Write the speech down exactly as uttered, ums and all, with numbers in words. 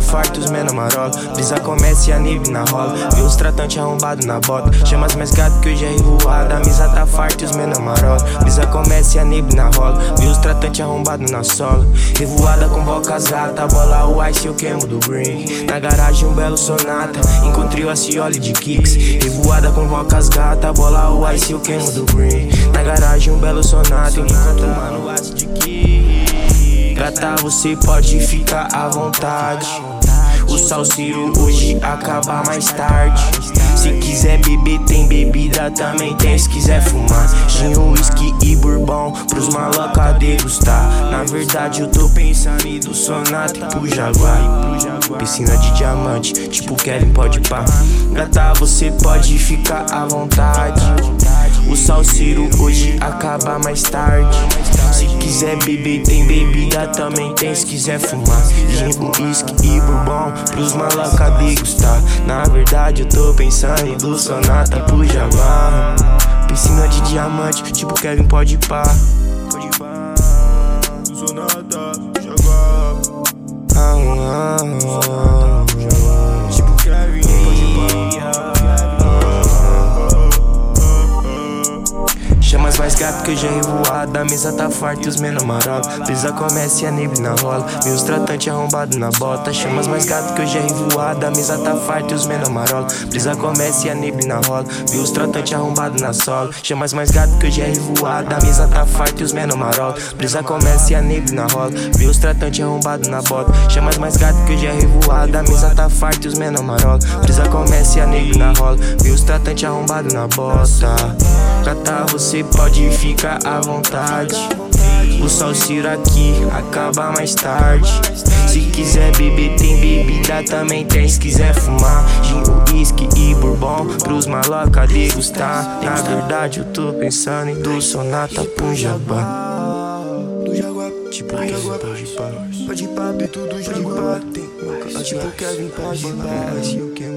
farta, os menor marola. Brisa começa e a neve na rola. Vê os tratantes arrombados na bota. Chama as mais gato que hoje é revoada. A misa tá farta e os menor marola. Brisa começa e a neve na rola. Vê os tratantes arrombados na sola. Revoada convoca as gata. Bola o ice eu queimo do green. Na garagem um belo sonata. Encontrei o Acioli de kicks. Revoada convoca as gata. Bola o ice eu queimo do green. Na garagem um belo sonata. Enquanto mano o ice de kicks. Gata, você pode ficar à vontade. O salseiro hoje acaba mais tarde. Se quiser beber tem bebida, também tem se quiser fumar. Gin, whisky e bourbon pros maloca degustar. Na verdade eu tô pensando em do Sonata e pro Jaguar. Piscina de diamante, tipo Kevin pode pá. Gata, você pode ficar à vontade. O salseiro hoje acaba mais tarde. Se quiser beber tem bebida, também tem se quiser fumar. Gin, whisky e bourbon pros maloca degustar. Na verdade eu tô pensando em do Sonata pro Jaguar. Piscina de diamante, tipo Kevin pode pá. Do Sonata pro Jaguar. Ah, ah, ah, tipo Kevin pode pá. Chama as mais gato que hoje é revoada. A mesa tá farta e os menor marola. Brisa começa e a neve na rola. Vê os tratantes arrombados na bota. Chama as mais gato que hoje é revoada. A mesa tá farta e os menor marola. Brisa começa e a neve na rola. Vê os tratantes arrombados na sola. Chama as mais gato que hoje é revoada. A mesa tá farta e os menor marola. Brisa começa e a neve na rola. Vê os tratantes arrombados na bota. Chama as mais gato que hoje é revoada. A mesa tá farta e os menor marola. Brisa começa e a neve na rola. Vê os tratantes arrombados na bota. Gata, você pode ficar à vontade. O salseiro aqui acaba mais tarde. Se quiser beber tem bebida, também tem se quiser fumar. Gin, whisky e bourbon pros maloca degustar. Na verdade eu tô pensando em do Sonata pro Jaguar. Do Jaguar, tipo Jaguar pode pá. Pode pá, tudo Jaguar. Tipo Kevin pode pá.